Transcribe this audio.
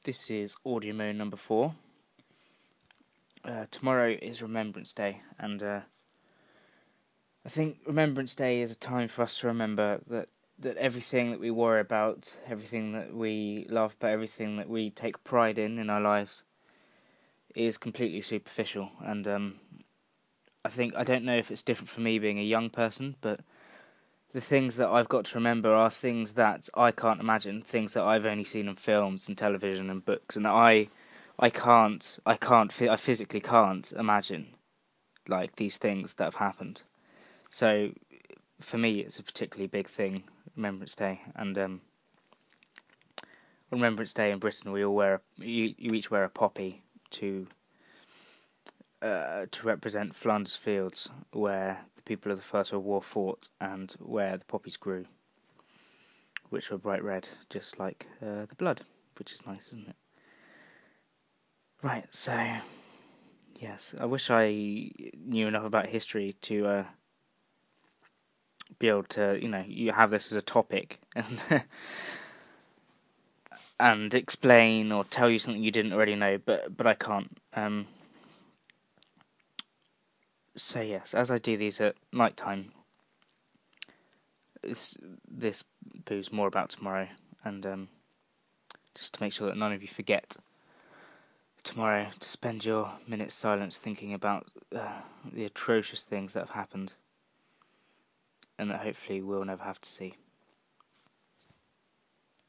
This is audio mode number 4. Tomorrow is Remembrance Day, and I think Remembrance Day is a time for us to remember that everything that we worry about, everything that we laugh about, everything that we take pride in our lives is completely superficial. And I don't know if it's different for me being a young person, but the things that I've got to remember are things that I can't imagine, things that I've only seen in films and television and books, and that I physically can't imagine, like, these things that have happened. So for me, it's a particularly big thing, Remembrance Day, and on Remembrance Day in Britain, you each wear a poppy to represent Flanders Fields, where the people of the First World War fought and where the poppies grew, which were bright red, just like the blood, which is nice, isn't it? Right, so yes, I wish I knew enough about history to be able to, you have this as a topic and and explain or tell you something you didn't already know, but I can't. So yes, as I do these at night time, this boo's more about tomorrow, and just to make sure that none of you forget tomorrow to spend your minutes silence thinking about the atrocious things that have happened, and that hopefully we'll never have to see.